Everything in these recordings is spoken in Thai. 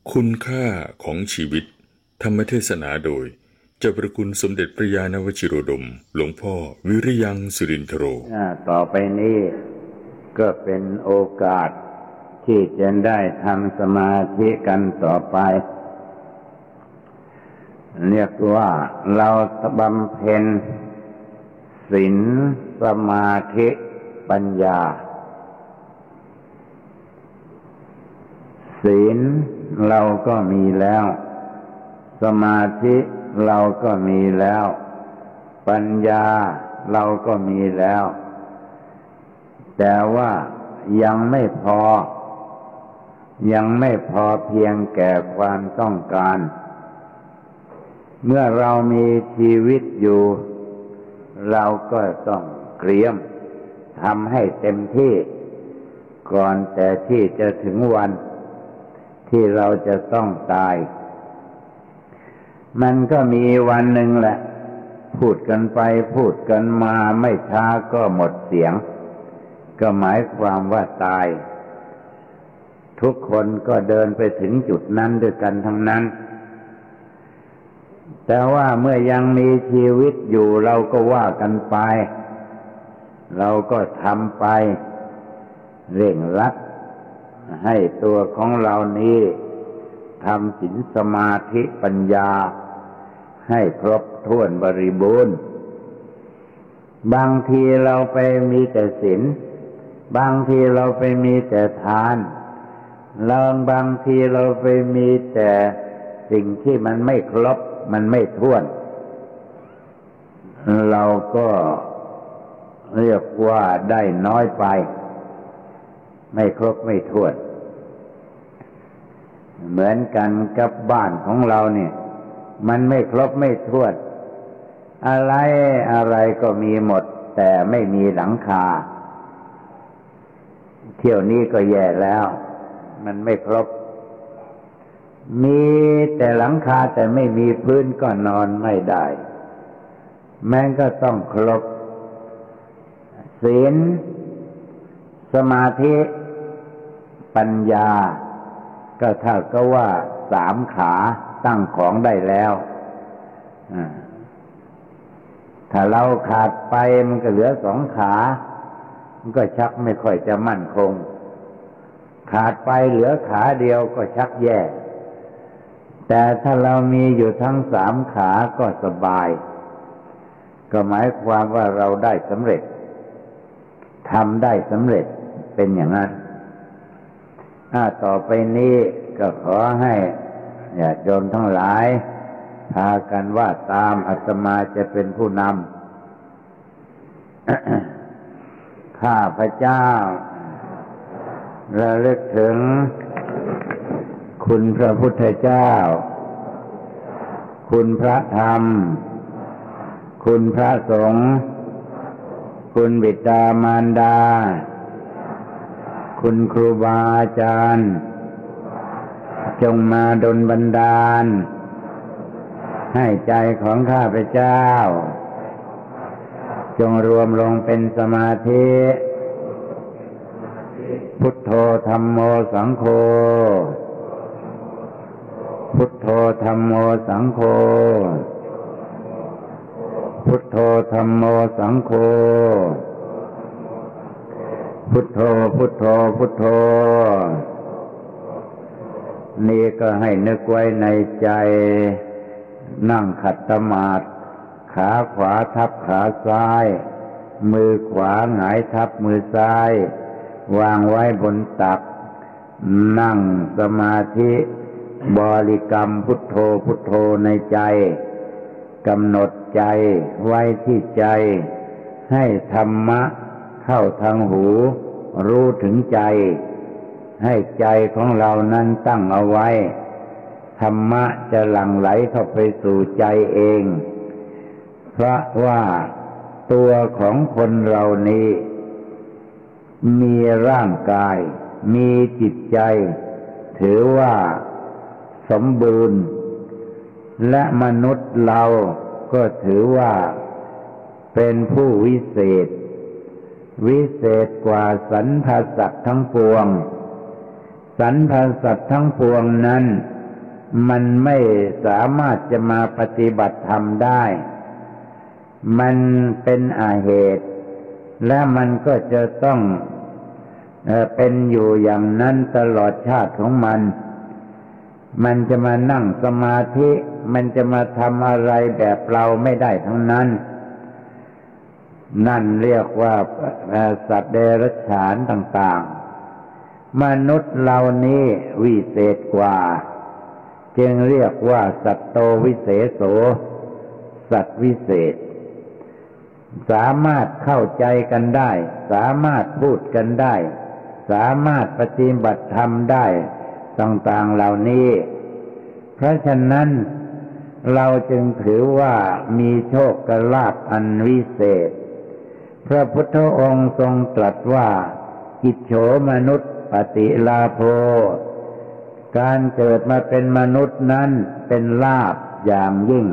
คุณค่าของชีวิตธรรมเทศนาโดยเจ้าประคุณสมเด็จพระญาณวชิโรดมหลวงพ่อวิริยังสุรินทโรต่อไปนี้ก็เป็นโอกาสที่จะได้ทำสมาธิกันต่อไปเรียกว่าเราบำเพ็ญศีลสมาธิปัญญาศีลเราก็มีแล้วสมาธิเราก็มีแล้วปัญญาเราก็มีแล้วแต่ว่ายังไม่พอเพียงแก่ความต้องการเมื่อเรามีชีวิตอยู่เราก็ต้องเตรียมทำให้เต็มที่ก่อนแต่ที่จะถึงวันที่เราจะต้องตายมันก็มีวันหนึ่งแหละพูดกันไปพูดกันมาไม่ช้าก็หมดเสียงก็หมายความว่าตายทุกคนก็เดินไปถึงจุดนั้นด้วยกันทั้งนั้นแต่ว่าเมื่อยังมีชีวิตอยู่เราก็ว่ากันไปเราก็ทำไปเร่งรัดให้ตัวของเรานี้ทำศีลสมาธิปัญญาให้ครบถ้วนบริบูรณ์บางทีเราไปมีแต่ศีลบางทีเราไปมีแต่ทานบางทีเราไปมีแต่สิ่งที่มันไม่ครบมันไม่ถ้วนเราก็เรียกว่าได้น้อยไปไม่ครบไม่ถ้วนเหมือนกันกับบ้านของเราเนี่ยมันไม่ครบไม่ถ้วนอะไรก็มีหมดแต่ไม่มีหลังคาเที่ยวนี้ก็แย่แล้วมันไม่ครบมีแต่หลังคาแต่ไม่มีพื้นก็นอนไม่ได้แม้ก็ต้องครบศีลสมาธิปัญญาก็เท่ากับว่า3ขาตั้งของได้แล้วถ้าเราขาดไปมันก็เหลือ2ขามันก็ชักไม่ค่อยจะมั่นคงขาดไปเหลือขาเดียวก็ชักแย่แต่ถ้าเรามีอยู่ทั้ง3ขาก็สบายก็หมายความว่าเราได้สำเร็จทำได้สำเร็จเป็นอย่างนั้นต่อไปนี้ก็ขอให้ญาติโยมทั้งหลายพากันว่าตามอาตมาจะเป็นผู้นำ ข้าพเจ้าระลึกถึงคุณพระพุทธเจ้าคุณพระธรรมคุณพระสงฆ์คุณบิดามารดาคุณครูบาอาจารย์จงมาดลบันดาลให้ใจของข้าพเจ้าจงรวมลงเป็นสมาธิพุทโธธัมโมสังโฆพุทโธธัมโมสังโฆพุทโธธัมโมสังโฆพุทโธพุทโธพุทโธนี่ก็ให้นึกไว้ในใจนั่งขัดสมาธิขาขวาทับขาซ้ายมือขวาหงายทับมือซ้ายวางไว้บนตักนั่งสมาธิบริกรรมพุทโธพุทโธในใจกำหนดใจไว้ที่ใจให้ธรรมะเข้าทางหูรู้ถึงใจให้ใจของเรานั้นตั้งเอาไว้ธรรมะจะหลั่งไหลเข้าไปสู่ใจเองเพราะว่าตัวของคนเรานี้มีร่างกายมีจิตใจถือว่าสมบูรณ์และมนุษย์เราก็ถือว่าเป็นผู้วิเศษกว่าสรรพสัตว์ทั้งปวงสรรพสัตว์ทั้งปวงนั้นมันไม่สามารถจะมาปฏิบัติธรรมได้มันเป็นอาเหตุและมันก็จะต้องเป็นอยู่อย่างนั้นตลอดชาติของมันจะมานั่งสมาธิมันจะมาทำอะไรแบบเราไม่ได้ทั้งนั้นนั่นเรียกว่าสัตว์เดรัจฉานต่างๆมนุษย์เหล่านี้วิเศษกว่าจึงเรียกว่าสัตโตวิเศโสสัตว์วิเศษสามารถเข้าใจกันได้สามารถพูดกันได้สามารถปฏิบัติธรรมได้ต่างๆเหล่านี้เพราะฉะนั้นเราจึงถือว่ามีโชคลาภอันวิเศษพระพุทธองค์ทรงตรัสว่ากิจโฉมนุษย์ปฏิลาโภการเกิดมาเป็นมนุษย์นั้นเป็นลาภอย่างยิ่ง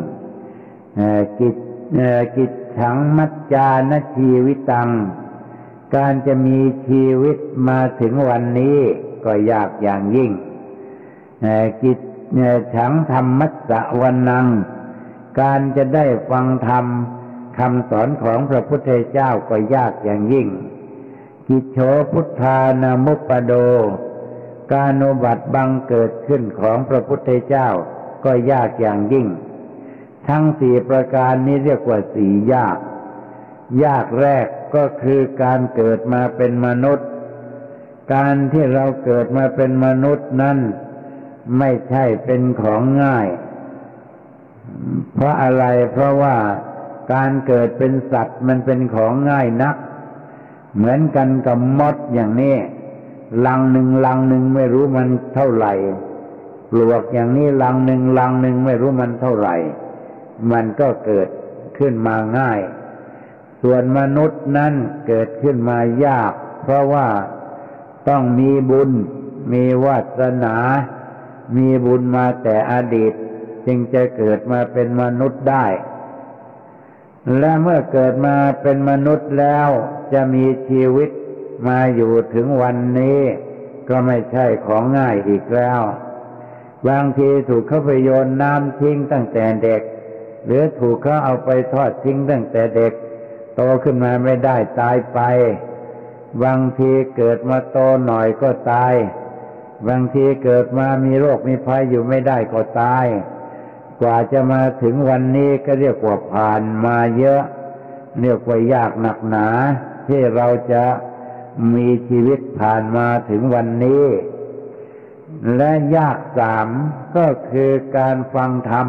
กิจฉังมัจจานชีวิตังการจะมีชีวิตมาถึงวันนี้ก็ยากอย่างยิ่งกิจฉังธรรมัสสะวันนังการจะได้ฟังธรรมคำสอนของพระพุทธเจ้าก็ยากอย่างยิ่งกิจโฉพุทธานามุปปโดการอุบัติบังเกิดขึ้นของพระพุทธเจ้าก็ยากอย่างยิ่งทั้งสี่ประการนี้เรียกว่าสี่ยากแรกก็คือการเกิดมาเป็นมนุษย์การที่เราเกิดมาเป็นมนุษย์นั้นไม่ใช่เป็นของง่ายเพราะอะไรเพราะว่าการเกิดเป็นสัตว์มันเป็นของง่ายนักเหมือนกันกับมดอย่างนี้ลังหนึ่งไม่รู้มันเท่าไหร่ปลวกอย่างนี้ลังหนึ่งไม่รู้มันเท่าไหร่มันก็เกิดขึ้นมาง่ายส่วนมนุษย์นั้นเกิดขึ้นมายากเพราะว่าต้องมีบุญมีวาสนามีบุญมาแต่อดีตจึงจะเกิดมาเป็นมนุษย์ได้และเมื่อเกิดมาเป็นมนุษย์แล้วจะมีชีวิตมาอยู่ถึงวันนี้ก็ไม่ใช่ของง่ายอีกแล้วบางทีถูกเขาไปโยนน้ำทิ้งตั้งแต่เด็กหรือถูกเขาเอาไปทอดทิ้งตั้งแต่เด็กโตขึ้นมาไม่ได้ตายไปบางทีเกิดมาโตหน่อยก็ตายบางทีเกิดมามีโรคมีภัยอยู่ไม่ได้ก็ตายกว่าจะมาถึงวันนี้ก็เรียกว่าผ่านมาเยอะเรียกว่ายากหนักหนาที่เราจะมีชีวิตผ่านมาถึงวันนี้และยากสามก็คือการฟังธรรม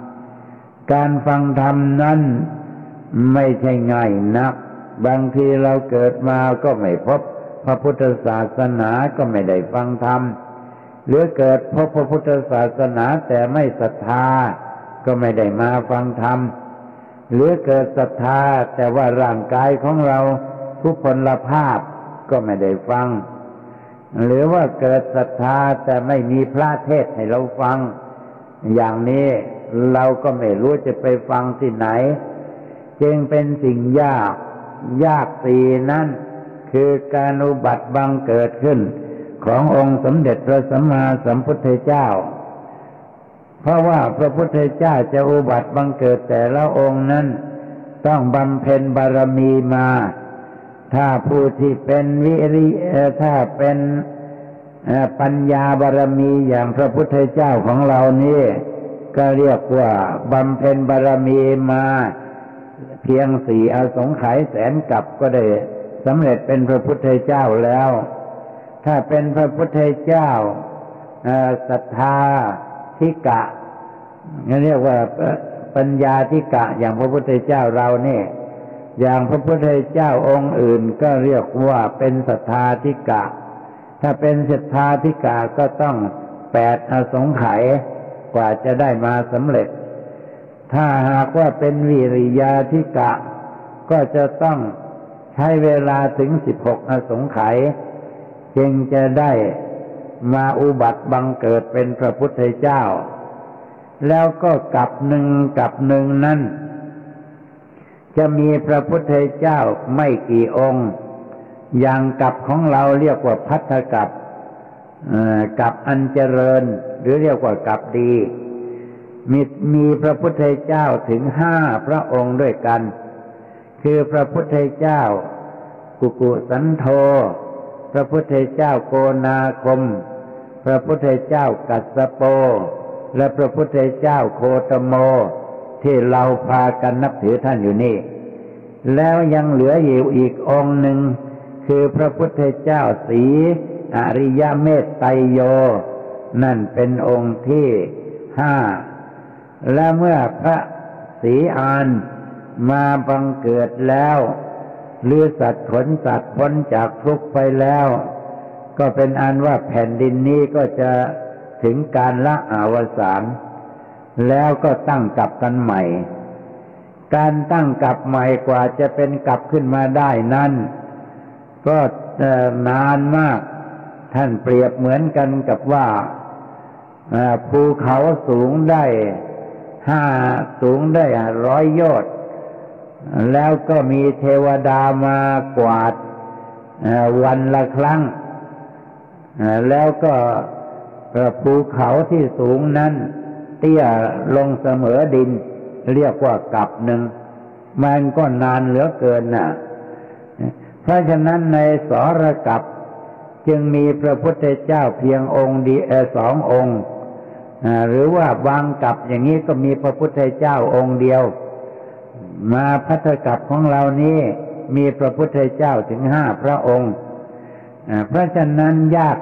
นั้นไม่ใช่ง่ายนักบางทีเราเกิดมาก็ไม่พบพระพุทธศาสนาก็ไม่ได้ฟังธรรมหรือเกิดพบพระพุทธศาสนาแต่ไม่ศรัทธาก็ไม่ได้มาฟังธรรมหรือเกิดศรัทธาแต่ว่าร่างกายของเราทุพพลภาพก็ไม่ได้ฟังหรือว่าเกิดศรัทธาแต่ไม่มีพระเทศน์ให้เราฟังอย่างนี้เราก็ไม่รู้จะไปฟังที่ไหนจึงเป็นสิ่งยากสี่นั้นคือการอุบัติบังเกิดขึ้นขององค์สมเด็จพระสัมมาสัมพุทธเจ้าเพราะว่าพระพุทธเจ้าจะอุบัติบังเกิดแต่ละองค์นั้นต้องบำเพ็ญบารมีมาถ้าผู้ที่เป็นถ้าเป็นปัญญาบารมีอย่างพระพุทธเจ้าของเรานี่ก็เรียกว่าบำเพ็ญบารมีมาเพียงสี่อสงไขยแสนกัปก็ได้สำเร็จเป็นพระพุทธเจ้าแล้วถ้าเป็นพระพุทธเจ้าศรัทธาธิกะเรียกว่าปัญญาธิกะอย่างพระพุทธเจ้าเราเนี่ยอย่างพระพุทธเจ้าองค์อื่นก็เรียกว่าเป็นศรัทธาธิกะถ้าเป็นศรัทธาธิกะก็ต้อง8อสงไขยกว่าจะได้มาสำเร็จถ้าหากว่าเป็นวิริยาธิกะก็จะต้องใช้เวลาถึง16อสงไขยจึงจะได้มาอุบัติบังเกิดเป็นพระพุทธเจ้าแล้วก็กับหนึ่งนั้นจะมีพระพุทธเจ้าไม่กี่องค์อย่างกับของเราเรียกว่าภัททกัปกับอันเจริญหรือเรียกว่ากับดีมีพระพุทธเจ้าถึง5 พระองค์ด้วยกันคือพระพุทธเจ้ากุกุสันโธพระพุทธเจ้าโกนาคมพระพุทธเจ้ากัสสโปและพระพุทธเจ้าโคตโมที่เราพากันนับถือท่านอยู่นี่แล้วยังเหลืออยู่อีกองค์หนึ่งคือพระพุทธเจ้าศรีอริยเมตไตรโยนั่นเป็นองค์ที่5และเมื่อพระศรีอานมาบังเกิดแล้วหรือสัตว์ขนสัตว์พ้นจากทุกข์ไปแล้วก็เป็นอันว่าแผ่นดินนี้ก็จะถึงการละอวสานแล้วก็ตั้งกลับกันใหม่การตั้งกลับใหม่กว่าจะเป็นกลับขึ้นมาได้นั้นก็นานมากท่านเปรียบเหมือนกันกับว่าภูเขาสูงได้100 โยชน์แล้วก็มีเทวดามากวาดวันละครั้งแล้วก็ภูเขาที่สูงนั้นเตี้ยลงเสมอดินเรียกว่ากลับหนึ่งมันก็นานเหลือเกินน่ะเพราะฉะนั้นในสรกัปจึงมีพระพุทธเจ้าเพียงองค์2 องค์หรือว่าบางกัปอย่างนี้ก็มีพระพุทธเจ้าองค์เดียวมาภัททกัปของเรานี้มีพระพุทธเจ้าถึง5 พระองค์เพราะฉะนั้นยาก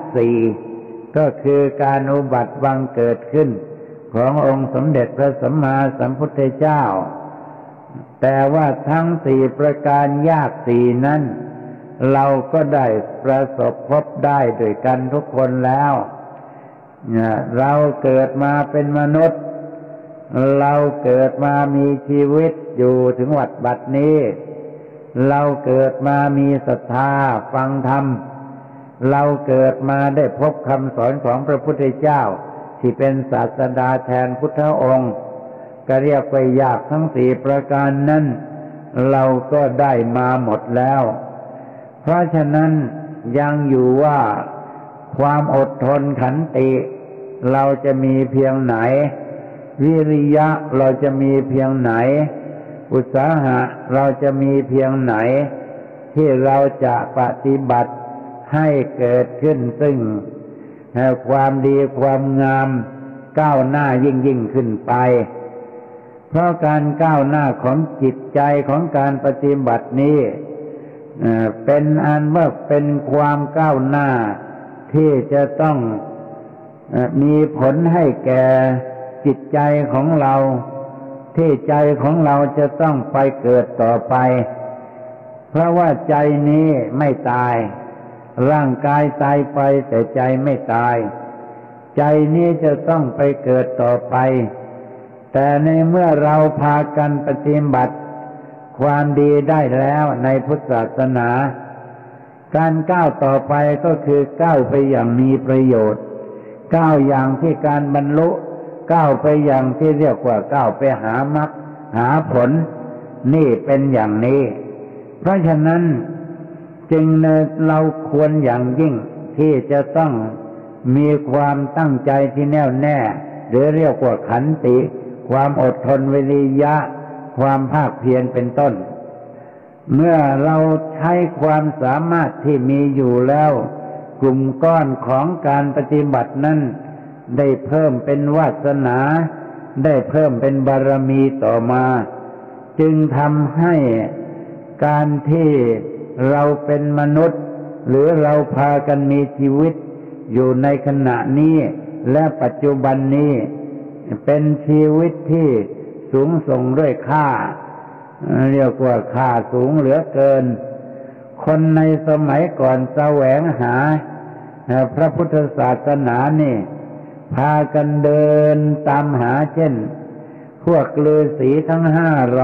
4ก็คือการอุบัติบังเกิดขึ้นขององค์สมเด็จพระสัมมาสัมพุทธเจ้าแต่ว่าทั้ง4 ประการยาก4นั้นเราก็ได้ประสบพบได้ด้วยกันทุกคนแล้วเราเกิดมาเป็นมนุษย์เราเกิดมามีชีวิตอยู่ถึงวัดบัดนี้เราเกิดมามีศรัทธาฟังธรรมเราเกิดมาได้พบคำสอนของพระพุทธเจ้าที่เป็นศาสดาแทนพุทธองค์ก็เรียกว่ายากทั้ง4 ประการนั้นเราก็ได้มาหมดแล้วเพราะฉะนั้นยังอยู่ว่าความอดทนขันติเราจะมีเพียงไหนวิริยะเราจะมีเพียงไหนอุตสาหะเราจะมีเพียงไหนที่เราจะปฏิบัติให้เกิดขึ้นซึ่งความดีความงามก้าวหน้ายิ่งขึ้นไปเพราะการก้าวหน้าของจิตใจของการปฏิบัตินี้เป็นอันว่าเป็นความก้าวหน้าที่จะต้องมีผลให้แก่จิตใจของเราที่ใจของเราจะต้องไปเกิดต่อไปเพราะว่าใจนี้ไม่ตายร่างกายตายไปแต่ใจไม่ตายใจนี้จะต้องไปเกิดต่อไปแต่ในเมื่อเราพากันปฏิบัติความดีได้แล้วในพุทธศาสนาการก้าวต่อไปก็คือก้าวไปอย่างมีประโยชน์ก้าวอย่างที่การบรรลุก้าวไปอย่างที่เรียกว่าก้าวไปหามรรคหาผลนี่เป็นอย่างนี้เพราะฉะนั้นจึงเราควรอย่างยิ่งที่จะต้องมีความตั้งใจที่แน่วแน่หรือเรียกว่าขันติความอดทนวิริยะความภาคเพียรเป็นต้นเมื่อเราใช้ความสามารถที่มีอยู่แล้วกลุ่มก้อนของการปฏิบัตินั้นได้เพิ่มเป็นวาสนาได้เพิ่มเป็นบารมีต่อมาจึงทำให้การที่เราเป็นมนุษย์หรือเราพากันมีชีวิตอยู่ในขณะนี้และปัจจุบันนี้เป็นชีวิตที่สูงส่งด้วยค่าเรียกว่าค่าสูงเหลือเกินคนในสมัยก่อนแสวงหาพระพุทธศาสนานี่พากันเดินตามหาเช่นพวกฤาษีทั้ง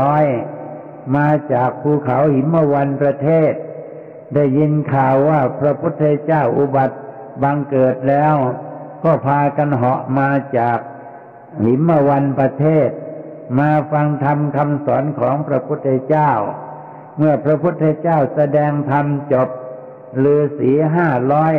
500มาจากภูเขาหิมวันประเทศได้ยินข่าวว่าพระพุทธเจ้าอุบัติบังเกิดแล้วก็พากันเหาะมาจากหิมวันประเทศมาฟังธรรมคำสอนของพระพุทธเจ้าเมื่อพระพุทธเจ้าแสดงธรรมจบฤาษี500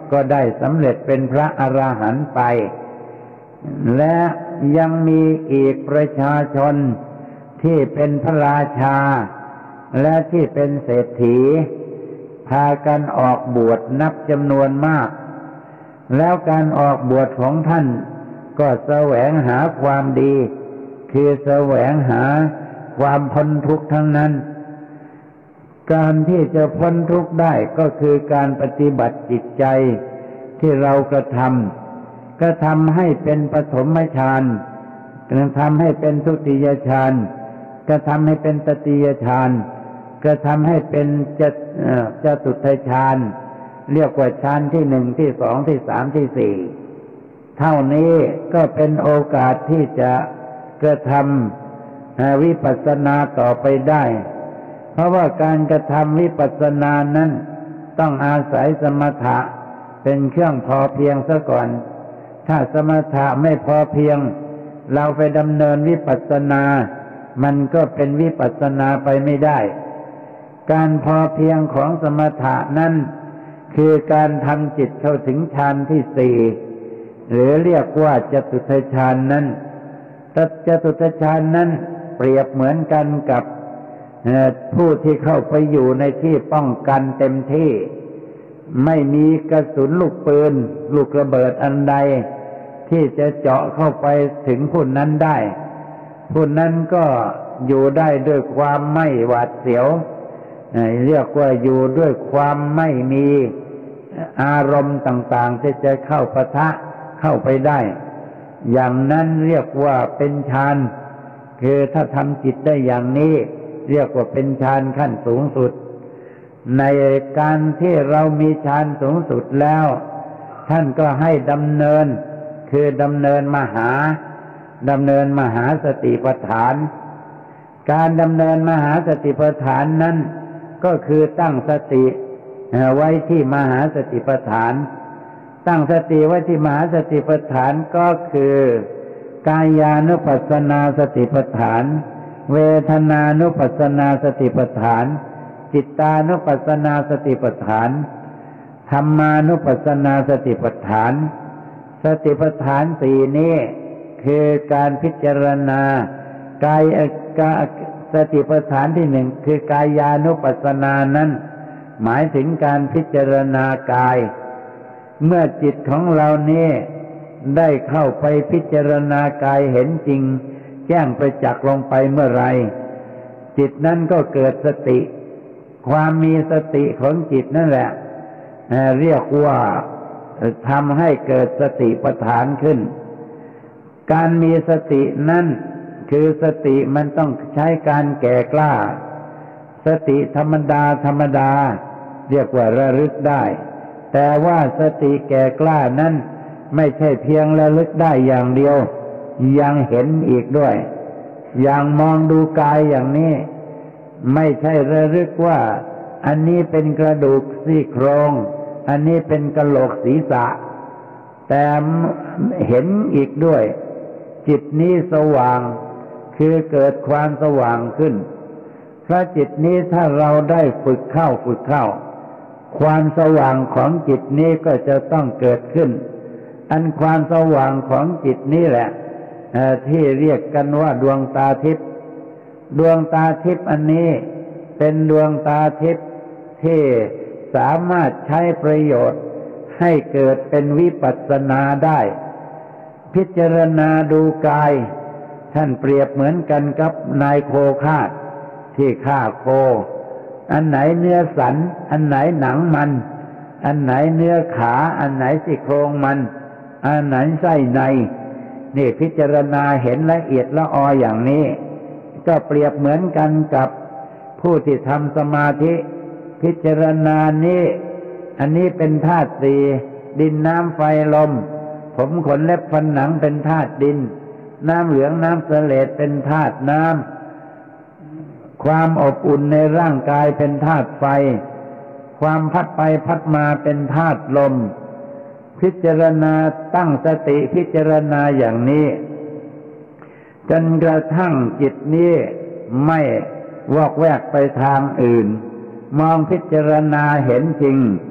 ก็ได้สำเร็จเป็นพระอรหันต์ไปและยังมีอีกประชาชนที่เป็นพระราชาและที่เป็นเศรษฐีพากันออกบวชนับจำนวนมากแล้วการออกบวชของท่านก็แสวงหาความดีคือแสวงหาความพ้นทุกข์ทั้งนั้นการที่จะพ้นทุกข์ได้ก็คือการปฏิบัติจิตใจที่เรากระทำให้เป็นปฐมฌานกระทำให้เป็นทุติยฌานกระทำให้เป็นตติยฌานกระทำให้เป็นจตุตถฌานเรียกว่าฌานที่หนึ่งที่สองที่สามที่สี่เท่านี้ก็เป็นโอกาสที่จะกระทำวิปัสสนาต่อไปได้เพราะว่าการกระทำวิปัสสนานั้นต้องอาศัยสมถะเป็นเครื่องพอเพียงซะก่อนถ้าสมถะไม่พอเพียงเราไปดำเนินวิปัสสนามันก็เป็นวิปัสสนาไปไม่ได้การพอเพียงของสมถะนั้นคือการทำจิตเข้าถึงฌานที่สี่หรือเรียกว่าจตุตถฌานนั้นจตุตถฌานนั้นเปรียบเหมือนกันกับผู้ที่เข้าไปอยู่ในที่ป้องกันเต็มที่ไม่มีกระสุนลูกปืนลูกระเบิดอันใดที่จะเจาะเข้าไปถึงผู้นั้นได้ผู้นั้นก็อยู่ได้ด้วยความไม่หวาดเสียวเรียกว่าอยู่ด้วยความไม่มีอารมณ์ต่างๆที่จะเข้าปะทะเข้าไปได้อย่างนั้นเรียกว่าเป็นฌานคือถ้าทำจิตได้อย่างนี้เรียกว่าเป็นฌานขั้นสูงสุดในการที่เรามีฌานสูงสุดแล้วท่านก็ให้ดำเนินคือดำเนินมหาสติปัฏฐานการดำเนินมหาสติปัฏฐานนั้นก็คือตั้งสติไว้ที่มหาสติปัฏฐานตั้งสติไว้ที่มหาสติปัฏฐานก็คือกายานุปัสสนาสติปัฏฐานเวทนานุปัสสนาสติปัฏฐานจิตานุปัสสนาสติปัฏฐานธรรมานุปัสสนาสติปัฏฐานสติปัฏฐานสี่นี้คือการพิจารณากายสติปัฏฐานที่หนึ่งคือกายานุปัสสนานั้นหมายถึงการพิจารณากายเมื่อจิตของเรานี้ได้เข้าไปพิจารณากายเห็นจริงแจ้งประจักษ์ลงไปเมื่อไรจิตนั้นก็เกิดสติความมีสติของจิตนั่นแหละเรียกว่าทำให้เกิดสติปัฏฐานขึ้นการมีสตินั้นคือสติมันต้องใช้การแก่กล้าสติธรรมดาเรียกว่าระลึกได้แต่ว่าสติแก่กล้านั้นไม่ใช่เพียงระลึกได้อย่างเดียวยังเห็นอีกด้วยอย่างมองดูกายอย่างนี้ไม่ใช่ระลึกว่าอันนี้เป็นกระดูกซี่โครงอันนี้เป็นกะโหลกศีรษะแต่เห็นอีกด้วยจิตนี้สว่างคือเกิดความสว่างขึ้นเพราะจิตนี้ถ้าเราได้ฝึกเข้าความสว่างของจิตนี้ก็จะต้องเกิดขึ้นอันความสว่างของจิตนี้แหละที่เรียกกันว่าดวงตาทิพย์ดวงตาทิพย์อันนี้เป็นดวงตาทิพย์ที่สามารถใช้ประโยชน์ให้เกิดเป็นวิปัสสนาได้พิจารณาดูกายท่านเปรียบเหมือนกันกับนายโคฆ่าที่ฆ่าโคอันไหนเนื้อสันอันไหนหนังมันอันไหนเนื้อขาอันไหนซี่โครงมันอันไหนไส้ในนี่พิจารณาเห็นละเอียดละอออย่างนี้ก็เปรียบเหมือนกันกับผู้ที่ทำสมาธิพิจารณานี้อันนี้เป็นธาตุสี่ดินน้ำไฟลมผมขนเล็บฟันหนังเป็นธาตุดินน้ำเหลืองน้ำเสลดเป็นธาตุน้ำความอบอุ่นในร่างกายเป็นธาตุไฟความพัดไปพัดมาเป็นธาตุลมพิจารณาตั้งสติพิจารณาอย่างนี้จนกระทั่งจิตนี้ไม่วอกแวกไปทางอื่นมองพิจารณาเห็นจริง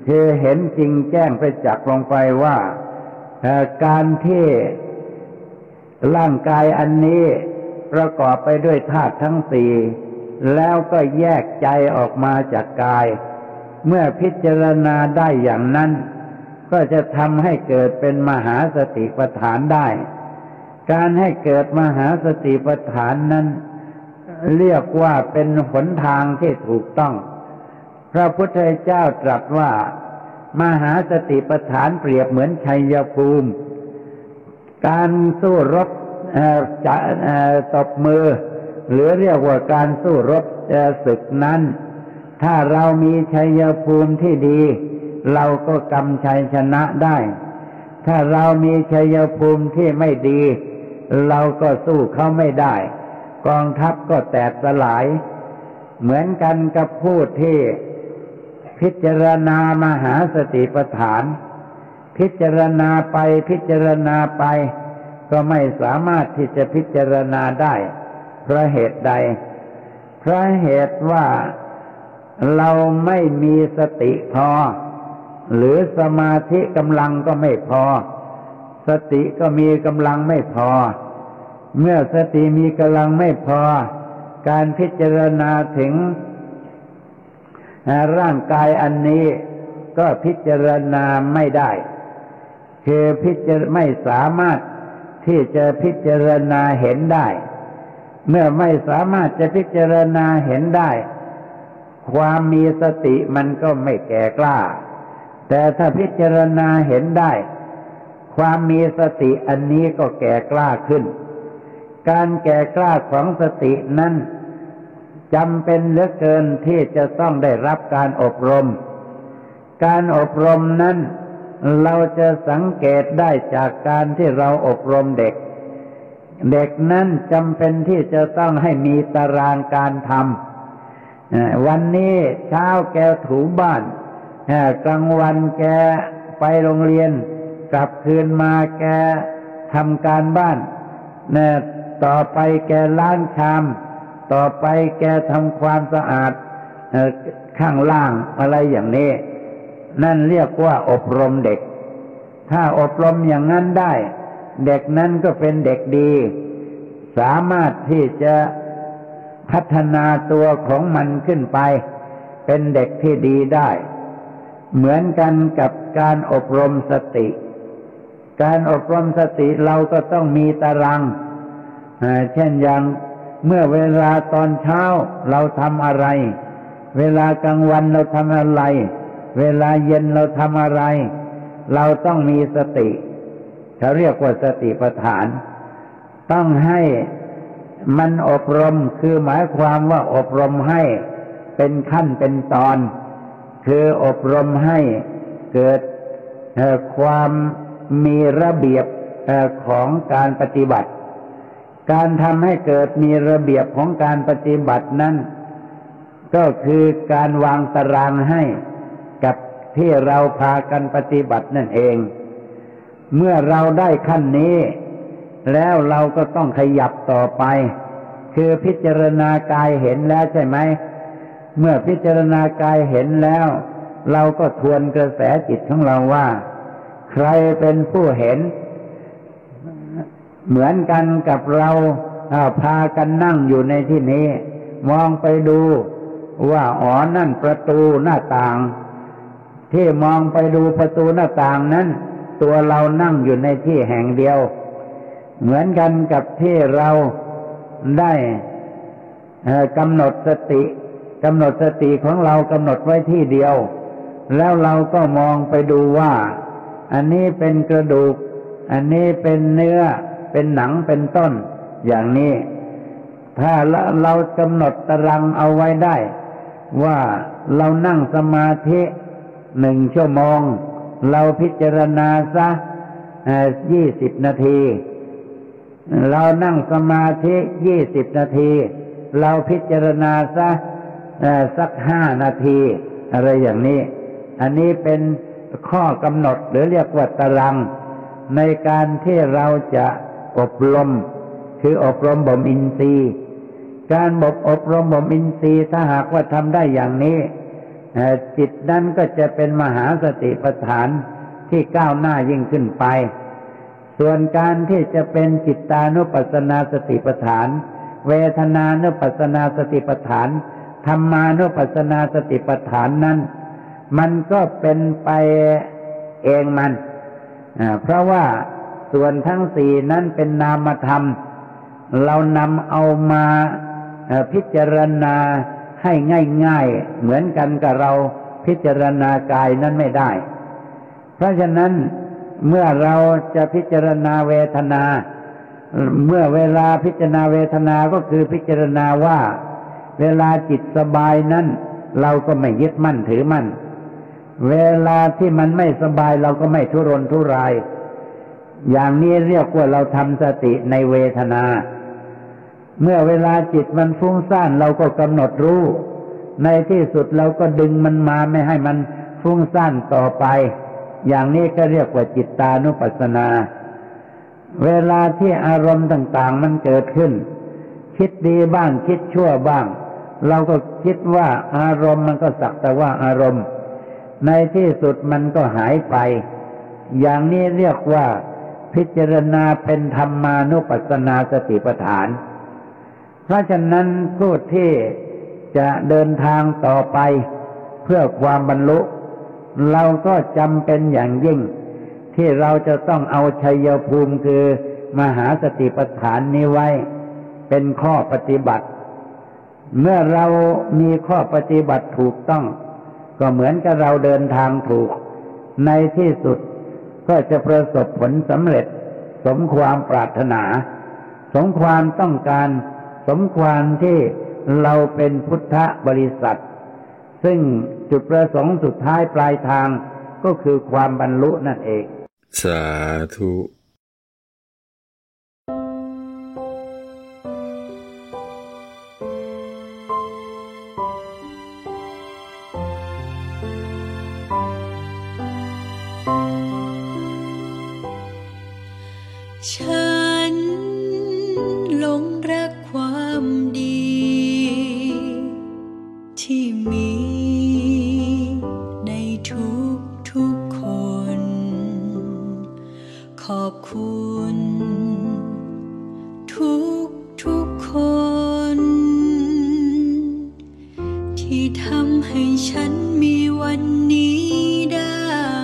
คือเห็นจริงแจ้งประจักษ์ลงไปว่าการที่ร่างกายอันนี้ประกอบไปด้วยธาตุทั้งสี่แล้วก็แยกใจออกมาจากกายเมื่อพิจารณาได้อย่างนั้นก็จะทำให้เกิดเป็นมหาสติปัฏฐานได้การให้เกิดมหาสติปัฏฐานนั้นเรียกว่าเป็นหนทางที่ถูกต้องพระพุทธเจ้าตรัสว่ามหาสติปัฏฐานเปรียบเหมือนชัยภูมิการสู้รบตบมือหรือเรียกว่าการสู้รบศึกนั้นถ้าเรามีชัยภูมิที่ดีเราก็กำชัยชนะได้ถ้าเรามีชัยภูมิที่ไม่ดีเราก็สู้เขาไม่ได้กองทัพก็แตกสลายเหมือนกันกับผู้ที่พิจารณามหาสติปัฏฐานพิจารณาไปพิจารณาไปก็ไม่สามารถที่จะพิจารณาได้เพราะเหตุใดเพราะเหตุว่าเราไม่มีสติพอหรือสมาธิกำลังก็ไม่พอสติก็มีกำลังไม่พอเมื่อสติมีกำลังไม่พอการพิจารณาถึงร่างกายอันนี้ก็พิจารณาไม่ได้คือไม่สามารถที่จะพิจารณาเห็นได้เมื่อไม่สามารถจะพิจารณาเห็นได้ความมีสติมันก็ไม่แก่กล้าแต่ถ้าพิจารณาเห็นได้ความมีสติอันนี้ก็แก่กล้าขึ้นการแก่กล้าของสตินั้นจำเป็นเหลือเกินที่จะต้องได้รับการอบรมการอบรมนั้นเราจะสังเกตได้จากการที่เราอบรมเด็กนั้นจำเป็นที่จะต้องให้มีตารางการทำวันนี้เช้าแกถูบ้านกลางวันแกไปโรงเรียนกลับคืนมาแกทำการบ้านต่อไปแกล้างชามต่อไปแกทำความสะอาดข้างล่างอะไรอย่างนี้นั่นเรียกว่าอบรมเด็กถ้าอบรมอย่างนั้นได้เด็กนั้นก็เป็นเด็กดีสามารถที่จะพัฒนาตัวของมันขึ้นไปเป็นเด็กที่ดีได้เหมือนกันกับการอบรมสติการอบรมสติเราก็ต้องมีตารางเช่นอย่างเมื่อเวลาตอนเช้าเราทำอะไรเวลากลางวันเราทำอะไรเวลาเย็นเราทำอะไรเราต้องมีสติเขาเรียกว่าสติปัฏฐานต้องให้มันอบรมคือหมายความว่าอบรมให้เป็นขั้นเป็นตอนคืออบรมให้เกิดความมีระเบียบของการปฏิบัติการทำให้เกิดมีระเบียบของการปฏิบัตินั้นก็คือการวางตารางให้กับที่เราพากันปฏิบัตินั่นเองเมื่อเราได้ขั้นนี้แล้วเราก็ต้องขยับต่อไปคือพิจารณากายเห็นแล้วใช่ไหมเมื่อพิจารณากายเห็นแล้วเราก็ทวนกระแสจิตของเราว่าใครเป็นผู้เห็นเหมือนกันกับเราพากันนั่งอยู่ในที่นี้มองไปดูว่าอ๋อนั่นประตูหน้าต่างที่มองไปดูประตูหน้าต่างนั้นตัวเรานั่งอยู่ในที่แห่งเดียวเหมือนกันกับที่เราได้กำหนดสติของเรากำหนดไว้ที่เดียวแล้วเราก็มองไปดูว่าอันนี้เป็นกระดูกอันนี้เป็นเนื้อเป็นหนังเป็นต้นอย่างนี้ถ้าเรากำหนดตารางเอาไว้ได้ว่าเรานั่งสมาธิ1 ชั่วโมงเราพิจารณาซะ20 นาทีเรานั่งสมาธิ20 นาทีเราพิจารณาซะสัก5 นาทีอะไรอย่างนี้อันนี้เป็นข้อกำหนดหรือเรียกว่าตารางในการที่เราจะอบรมคืออบรมบ่มอินทรีย์การอบรมบ่มอินทรีย์ถ้าหากว่าทำได้อย่างนี้จิตนั้นก็จะเป็นมหาสติปัฏฐานที่ก้าวหน้ายิ่งขึ้นไปส่วนการที่จะเป็นจิตตานุปัสสนาสติปัฏฐานเวทนานุปัสสนาสติปัฏฐานธรรมานุปัสสนาสติปัฏฐานนั้นมันก็เป็นไปเองมันเพราะว่าส่วนทั้งสี่นั้นเป็นนามธรรมเรานำเอามาพิจารณาให้ง่ายๆเหมือนกันกับเราพิจารณากายนั้นไม่ได้เพราะฉะนั้นเมื่อเราจะพิจารณาเวทนาเมื่อเวลาพิจารณาเวทนาก็คือพิจารณาว่าเวลาจิตสบายนั้นเราก็ไม่ยึดมั่นถือมั่นเวลาที่มันไม่สบายเราก็ไม่ทุรนทุรายอย่างนี้เรียกว่าเราทำสติในเวทนาเมื่อเวลาจิตมันฟุ้งซ่านเราก็กำหนดรู้ในที่สุดเราก็ดึงมันมาไม่ให้มันฟุ้งซ่านต่อไปอย่างนี้ก็เรียกว่าจิตตานุปัสสนาเวลาที่อารมณ์ต่างๆมันเกิดขึ้นคิดดีบ้างคิดชั่วบ้างเราก็คิดว่าอารมณ์มันก็สักแต่ว่าอารมณ์ในที่สุดมันก็หายไปอย่างนี้เรียกว่าพิจารณาเป็นธรรมานุปัสสนาสติปัฏฐานเพราะฉะนั้นผู้ที่จะเดินทางต่อไปเพื่อความบรรลุเราก็จำเป็นอย่างยิ่งที่เราจะต้องเอาชัยภูมิคือมหาสติปัฏฐานนี้ไว้เป็นข้อปฏิบัติเมื่อเรามีข้อปฏิบัติถูกต้องก็เหมือนกับเราเดินทางถูกในที่สุดก็จะประสบผลสำเร็จสมความปรารถนาสมความต้องการสมความที่เราเป็นพุทธบริษัทซึ่งจุดประสงค์สุดท้ายปลายทางก็คือความบรรลุนั่นเองสาธุฉันหลงรักความดีที่มีในทุกคน ขอบคุณทุกคนที่ทำให้ฉันมีวันนี้ได้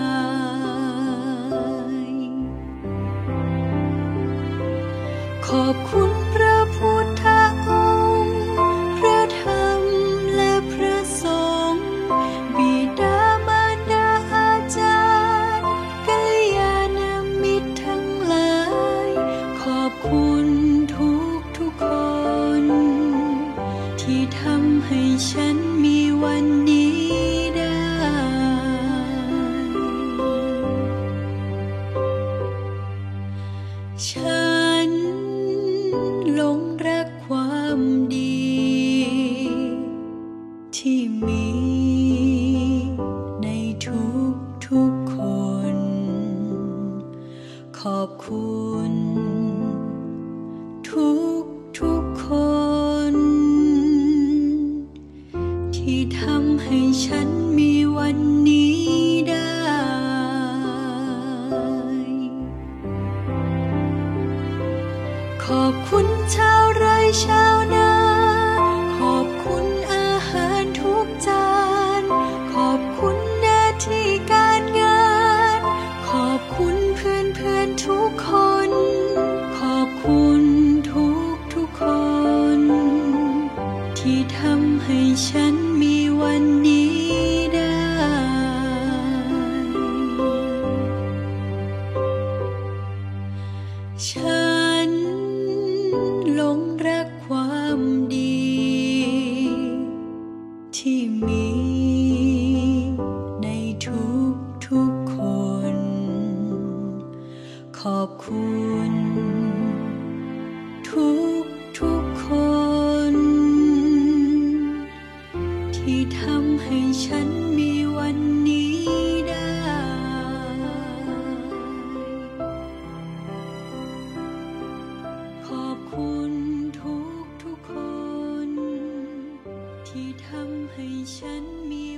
ขอบคุณพระพุทธองค์พระธรรมและพระสงฆ์บิดามารดาอาจารย์กัลยาณมิตรทั้งหลายขอบคุณทุกคนที่ทำให้ฉันมีวันนี้ได้ฉันหลงรักความดีที่มีในทุกคน ขอบคุณทุกคนที่ทำให้ฉันมีวันนี้ได้ขอบคุณชาวไร่ชาวนาขอบคุณอาหารทุกจานขอบคุณหน้าที่การงานขอบคุณเพื่อนทุกคนขอบคุณทุกคนที่ทำให้ฉันมีวันนี้ได้ฉันหลงรักความดีที่มีในทุกคน ขอบคุณทุกคนที่ทำให้ฉันมีวันนี้ได้ขอบคุณทุกคนที่ทำให้ฉันมี